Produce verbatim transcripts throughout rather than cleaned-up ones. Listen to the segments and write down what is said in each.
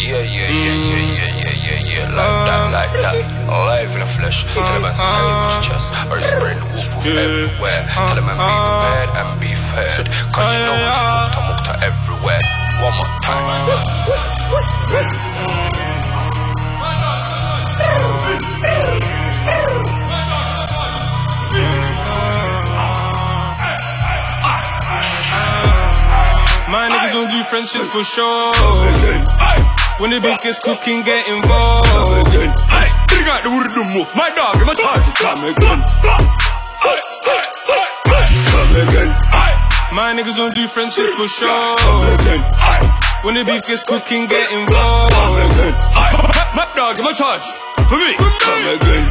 Yeah, yeah, yeah, yeah, yeah, yeah, yeah, yeah, like that, like that. Alive in the flesh, tell them I'm carrying his chest, or spread the wolf wolf everywhere. Tell them I'm be prepared and be fed. Cause you know it's mukta mukta everywhere. One more time. My niggas don't do friendship for sure. When the biggest cooking get involved. Ay, bring out the wood to move. My dog, my target. Come again. Come again. My niggas don't do friendship for sure. Come again. When the biggest cooking get involved. Come again. My dog, my charge. For me. Come again.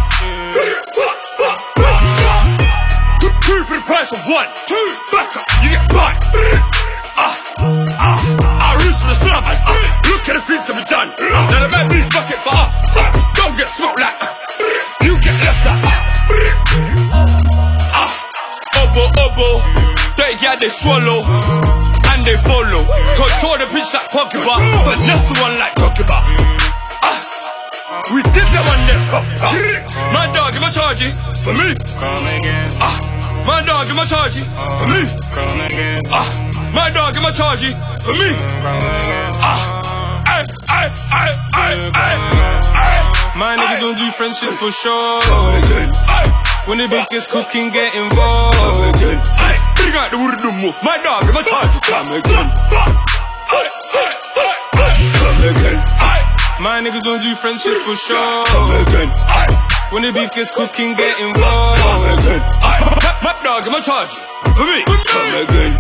Two for the price of one. Two. Back up. You get one. Ah, ah, I reach for the slab. Ah, look at the things that we done. Now the man beats bucket for us. Don't get smoked like you get left out. Ah, obo, obo. They yeah, they swallow and they follow. Control the pitch like Pogba, but that's the one like Pogba. Ah, we did that one there. Ah, my dog, give a charge for me. Ah, my dog, give a charge for me. Ah, my dog, give a charge for me. Ah, ay, ay, ay, ay, ay, ay. My niggas don't do friendship for sure. When the biggest cooking get involved. Ay, bring out the wood to move. My dog, give a charge. Come again. Come again. My niggas don't do friendship for sure. Come again. When the biggest cooking get involved. Come again. My dog, give a charge. For me. Come again.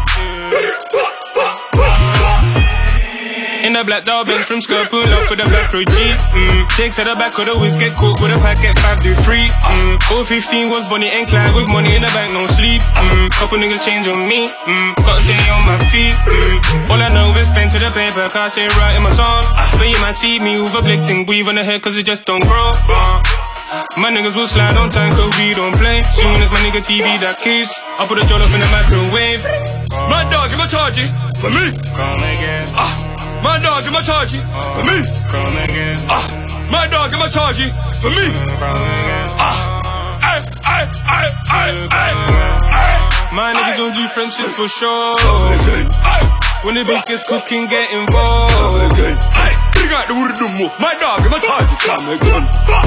In the black dog bench from Skr, pull up with a black pro G. Mm. Chicks at the back could always get caught with a packet, five do free. Mm. oh fifteen was Bonnie and Clyde with money in the bank, no sleep. Mm. Couple niggas change on me, mm. Gotta stay on my feet. Mm. All I know is spend to the paper, cause they right in my song. But you might see me with a blick ting, weave on the head cause it just don't grow. Uh. My niggas will slide on time cause we don't play. Soon as my nigga T V that case, I put a jolt up in the microwave. My dog, give a charge for me. Come again. Ah, my dog, give a charge for me. Come again. Ah, my dog, give a charge for me. Ah, ay, ay, ay, ay, ay, ay. My niggas don't do friendship for sure. When the biggest cooking get involved. Ay, bring out the wood to move. My dog, give a charge. Come again.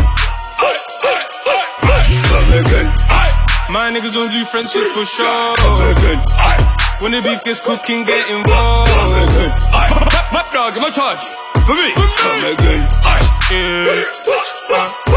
Come again. My niggas don't do friendship for sure. Come again. When the biggest cooking get involved. Come again. My dog, give a charge. For me. Come again. Yeah.